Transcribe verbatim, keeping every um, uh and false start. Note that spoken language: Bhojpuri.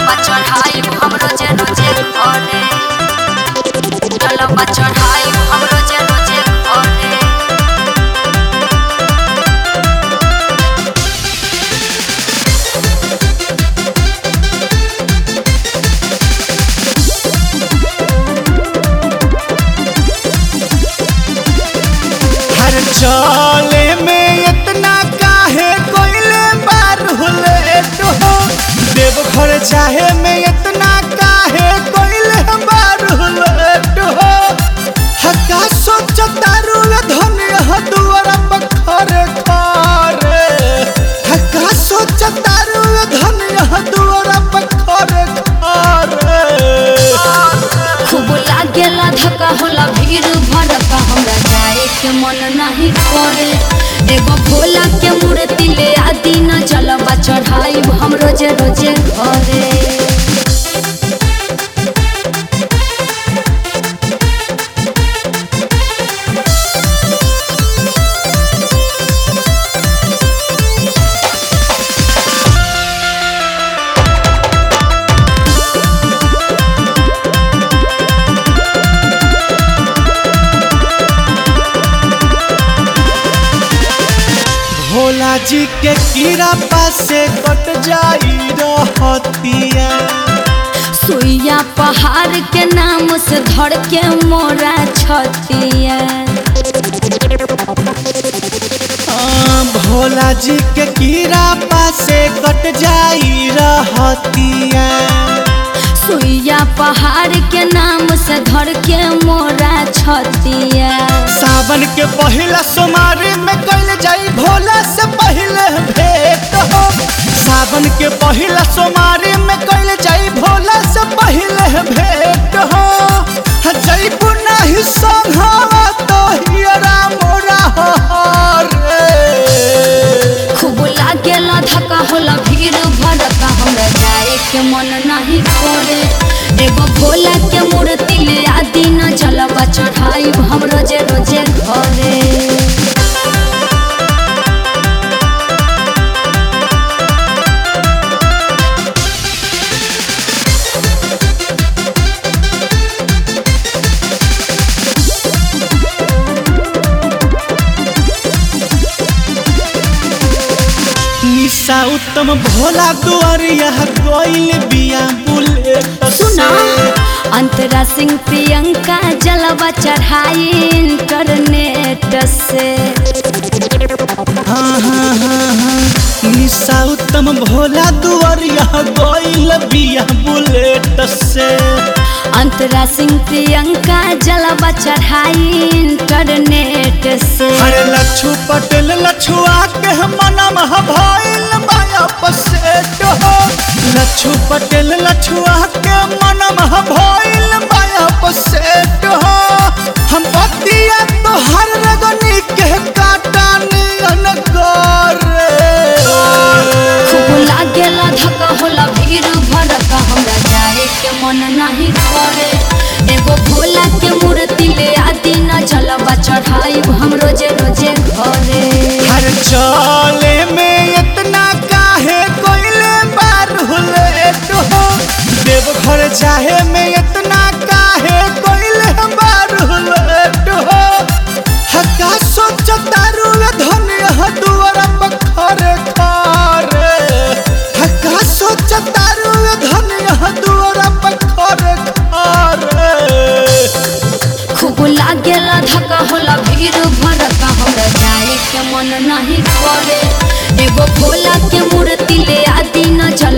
जलवा चढ़ाई हम रोजे रोजे घरे जलवा चढ़ाई हम रोजे रोजे घरे हर चले में इतना काहे कोइले बार हुले हो देवघर चाहे में इतना काहे कोइले बार हुले हो हका सोचतारू धनिया दुआर बखरे खारे हका सोचतारू धनिया दुआर बखरे खारे खूब लागेला धक्का होला भीड़ भड़का हमरा जाए के मन नहीं करे एगो भोला के मूर्ति ले आदि न जलवा चढ़ाई हम रोजे रोजे घरे भोला जी के कीड़ा पासे कट जाई रहतिया सुइया पहाड़ के नाम से धड़ के मोरा छतिया हाँ, भोला जी के कीड़ा पासे कट जाई रहतिया सुइया पहाड़ के नाम से धड़ के मोरा छतिया सावन के पहिला सोमवारी में कइल जाई भोला से पहले भेंट हो सावन के पहिला सोमवारी में कइल जाई भोला से पहले भेंट हो जइबू नहीं संघवा तो हियरा मोरा रे खूब लागेला धक्का होला भीड़ भड़का हमरा जाए के मन नहीं करे एगो भोला के मूर्ति ले आदि न जलवा चढ़ाई हम रोजे रोजे घरे निशा उत्तम भोला दुआरिया गइल बिया बुलेट सुना अंतरा सिंह प्रियंका जलवा चढ़ाई इंटरनेट से हाँ हाँ हाँ हाँ निशा उत्तम भोला दुआरिया गइल बिया बुलेट से अंतरा सिंह प्रियंका जलवा चढ़ाई इंटरनेट से अरे लच्छू पटेल लछुआ के मनम भइल बाया पसेट हो लच्छू पटेल लछुआ के मनम भइल बाया पसेट हो हम बतिया तो हर रगनी के काटा नियन करे खूब लागेला धक्का होला भीड़ भड़का हमरा जाए के मन नहीं करे एगो भोला के मूर्ति ले आदि न जलवा चढ़ाई हम रोजे रोजे घरे हर चले में इतना काहे कोइले बार हुले हो देवघर चाहे में इतना काहे कोइले बार हुले हो हका सोचतारू धनिया दुआर बखरे खारे हका सोचतारू धनिया दुआर बखरे खारे खूब लागेला धक्का होला भीड़ भड़का हमरा जाए के मन नहीं करे एगो भोला के मूर्ति ले आदि न जल